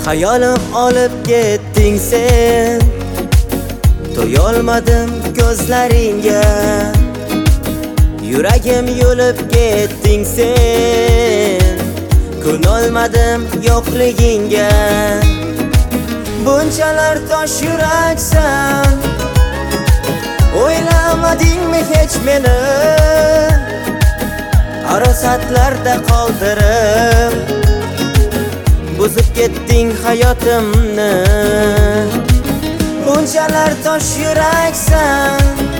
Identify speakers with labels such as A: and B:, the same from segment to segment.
A: Hayolim olib ketding sen, to'yolmadim ko'zlaringga. Yuragim yo'lib ketding sen, ko'nolmadim yo'qligingga. Bunchalar tosh yuraksan, o'ylamadingmi hech meni? Arosatlarda qoldirib buzib ketding hayotimni. Bunchalar tosh yuraksan,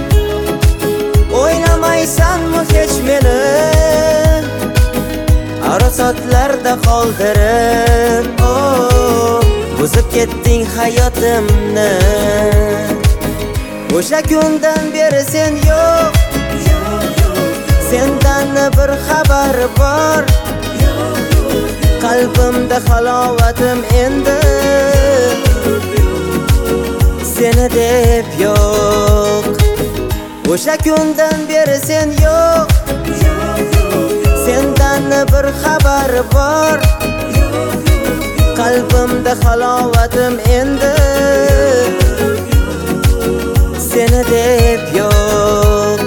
A: o'ylamaysanmi hech meni? Arosatlarda qoldirib buzib ketding hayotimni. O'sha kundan beri sen yo'q, sendan bir xabar bor. Qalbimda halovatim endi, seni deb yo'q. O'sha kundan beri sen yo'q, sendan bir xabar bor. Qalbimda halovatim endi, seni deb yo'q.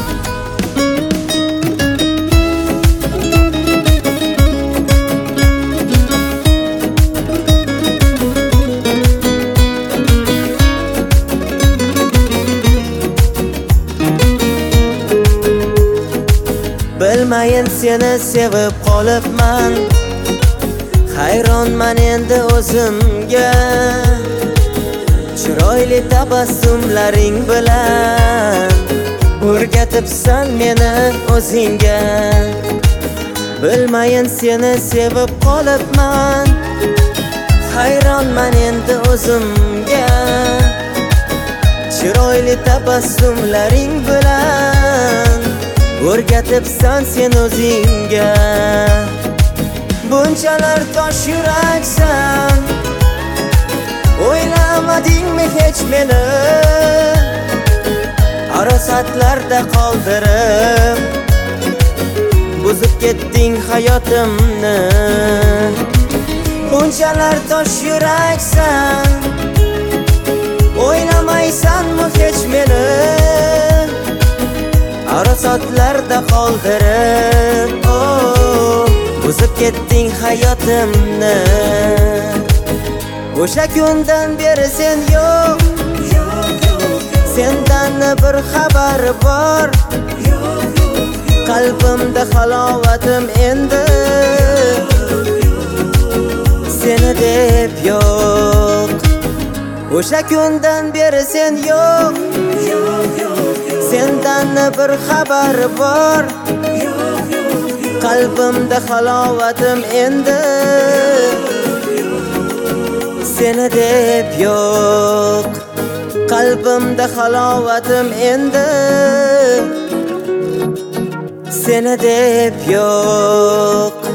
A: Bilmayin seni sevib qolibman, hayronman endi o'zimga. Chiroyli tabassumlaring bilan o'rgatibsan meni o'zingga. Bilmayin seni sevib qolibman, hayronman endi o'zimga. Chiroyli tabassumlaring bilan o'rgatibsan sen o'zingga. Bunchalar tosh yuraksan, o'ylamadingmi hech meni? Arosatlarda qoldirib buzib ketding hayotimni. Bunchalar tosh yuraksan, o'ylamaysanmi hech meni? Arosatlarda qoldirib buzib ketding hayotimni. O'sha kundan beri sen yo'q, sendan bir xabar bor. Qalbimda halovatim endi, seni deb yo'q. O'sha kundan beri sen yo'q, sendan bir xabar bor. Qalbimda halovatim endi, seni deb yo'q. Qalbimda halovatim endi, seni deb yo'q.